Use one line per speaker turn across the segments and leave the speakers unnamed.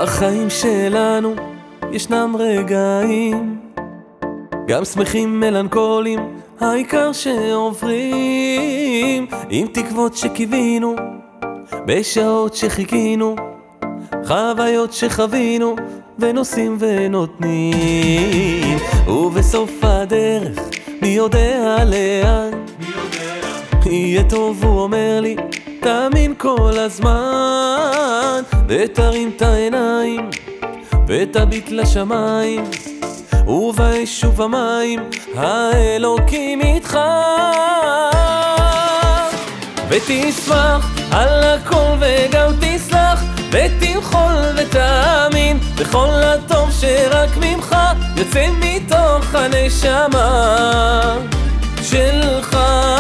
בחיים שלנו ישנם רגעים גם שמחים מלנכולים, העיקר שעוברים עם תקוות שקיווינו, בשעות שחיכינו, חוויות שחווינו, ונוסעים ונותנים. ובסוף הדרך מי יודע לאן יהיה טוב, הוא אומר לי תאמין כל הזמן, ותרים את העיניים ותביט לשמיים, ובאש ובמים האלוקים איתך. ותשמח על הכל וגם תסלח, ותמחול ותאמין בכל הטוב שרק ממך יוצא מתוך הנשמה שלך.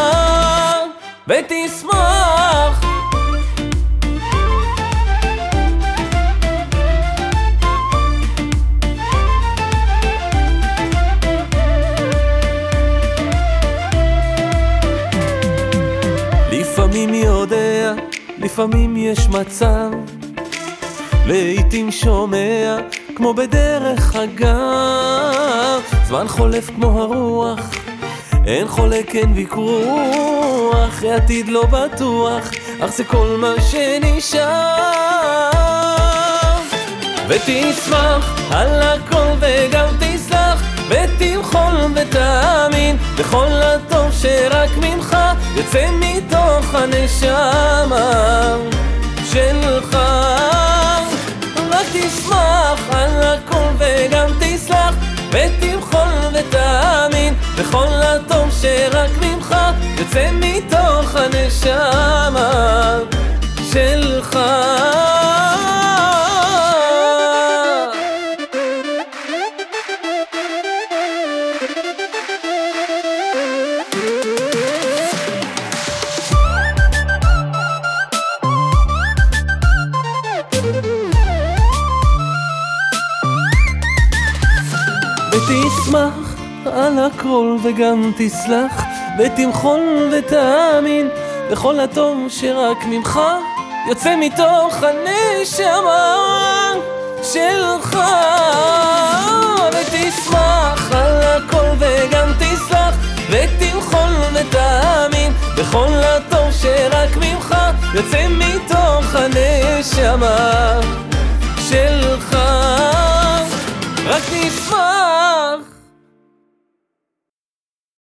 ותשמח לפעמים יודע, לפעמים יש מצב, לעתים שומע כמו בדרך אגב, זמן חולף כמו הרוח, אין חולק אין ויכוח, העתיד לא בטוח, אך זה כל מה שנשאר. ותשמח על הכל וגם תסלח, ותמחול ותאמין בכל הטוב שרק ממך יוצא מתוך הנשמה שלך. רק תשמח על הכל וגם תסלח, ותמחול ותאמין בכל הטוב שרק ממך יוצא מתוך הנשמה שלך. ותשמח על הכל וגם תסלח, ותמחול ותאמין בכל הטוב שרק ממך יוצא מתוך הנשמה שלך. ותשמח על הכל וגם תסלח, ותמחול ותאמין בכל הטוב שרק ממך יוצא מתוך הנשמה שלך. רק תשמח